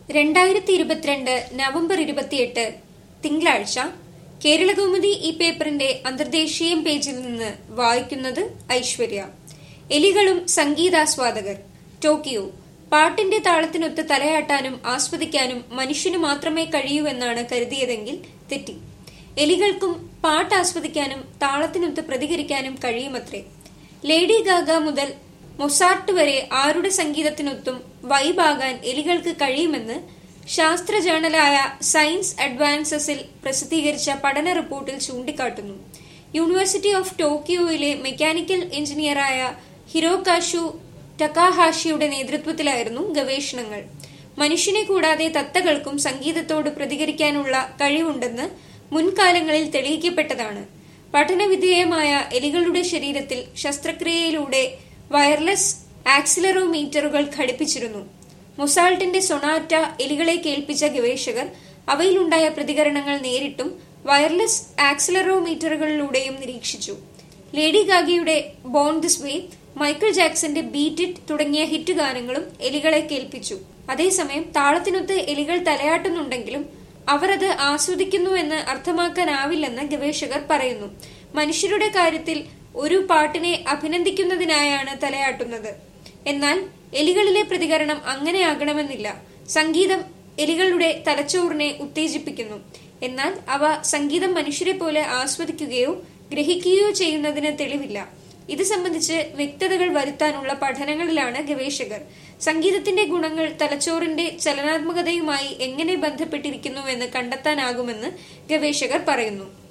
2022 November 28 തിങ്കളാഴ്ച കേരളകൗമുദി ഈ പേപ്പറിന്റെ അന്തർദേശീയ പേജിൽ നിന്ന് വായിക്കുന്നത് ഐശ്വര്യ. എലികളും സംഗീതാസ്വാദകർ. ടോക്കിയോ. പാട്ടിന്റെ താളത്തിനൊത്ത് തലയാട്ടാനും ആസ്വദിക്കാനും മനുഷ്യന് മാത്രമേ കഴിയൂവെന്നാണ് കരുതിയതെങ്കിൽ തെറ്റി. എലികൾക്കും പാട്ട് ആസ്വദിക്കാനും താളത്തിനൊത്ത് പ്രതികരിക്കാനും കഴിയുമത്രേ. ലേഡി ഗാഗ മുതൽ മൊസാർട്ട് വരെ ആരുടെ സംഗീതത്തിനൊത്തും വൈബാകാൻ എലികൾക്ക് കഴിയുമെന്ന് ശാസ്ത്ര ജേണലായ സയൻസ് അഡ്വാൻസസിൽ പ്രസിദ്ധീകരിച്ച പഠന റിപ്പോർട്ടിൽ ചൂണ്ടിക്കാട്ടുന്നു. യൂണിവേഴ്സിറ്റി ഓഫ് ടോക്കിയോയിലെ മെക്കാനിക്കൽ എഞ്ചിനീയറായ ഹിരോകാഷു ടകാഹാഷിയുടെ നേതൃത്വത്തിലായിരുന്നു ഗവേഷണങ്ങൾ. മനുഷ്യനെ കൂടാതെ തത്തകൾക്കും സംഗീതത്തോട് പ്രതികരിക്കാനുള്ള കഴിവുണ്ടെന്ന് മുൻകാലങ്ങളിൽ തെളിയിക്കപ്പെട്ടതാണ്. പഠനവിധേയമായ എലികളുടെ ശരീരത്തിൽ ശസ്ത്രക്രിയയിലൂടെ വയർലെസ് ആക്സിലറോമീറ്ററുകൾ ഘടിപ്പിച്ചിരുന്നു. മൊസാൾട്ടിന്റെ സൊണാറ്റ എലികളെ കേൾപ്പിച്ച ഗവേഷകർ അവയിലുണ്ടായ പ്രതികരണങ്ങൾ നേരിട്ടും വയർലെസ് ആക്സിലറോമീറ്ററുകളിലൂടെയും നിരീക്ഷിച്ചു. ലേഡി ഗാഗയുടെ ബോൺ ദിസ് വേ, മൈക്കിൾ ജാക്സന്റെ ബീറ്റ് ഇറ്റ് തുടങ്ങിയ ഹിറ്റ് ഗാനങ്ങളും എലികളെ കേൾപ്പിച്ചു. അതേസമയം താളത്തിനൊത്ത് എലികൾ തലയാട്ടുന്നുണ്ടെങ്കിലും അവർ അത് ആസ്വദിക്കുന്നുവെന്ന് അർത്ഥമാക്കാനാവില്ലെന്ന് ഗവേഷകർ പറയുന്നു. മനുഷ്യരുടെ കാര്യത്തിൽ ഒരു പാട്ടിനെ അഭിനന്ദിക്കുന്നതിനായാണ് തലയാട്ടുന്നത്. എന്നാൽ എലികളിലെ പ്രതികരണം അങ്ങനെയാകണമെന്നില്ല. സംഗീതം എലികളുടെ തലച്ചോറിനെ ഉത്തേജിപ്പിക്കുന്നു. എന്നാൽ അവ സംഗീതം മനുഷ്യരെ പോലെ ആസ്വദിക്കുകയോ ഗ്രഹിക്കുകയോ ചെയ്യുന്നതിന് തെളിവില്ല. ഇത് സംബന്ധിച്ച് വ്യക്തതകൾ വരുത്താനുള്ള പഠനങ്ങളിലാണ് ഗവേഷകർ. സംഗീതത്തിന്റെ ഗുണങ്ങൾ തലച്ചോറിന്റെ ചലനാത്മകതയുമായി എങ്ങനെ ബന്ധപ്പെട്ടിരിക്കുന്നുവെന്ന് കണ്ടെത്താനാകുമെന്ന് ഗവേഷകർ പറയുന്നു.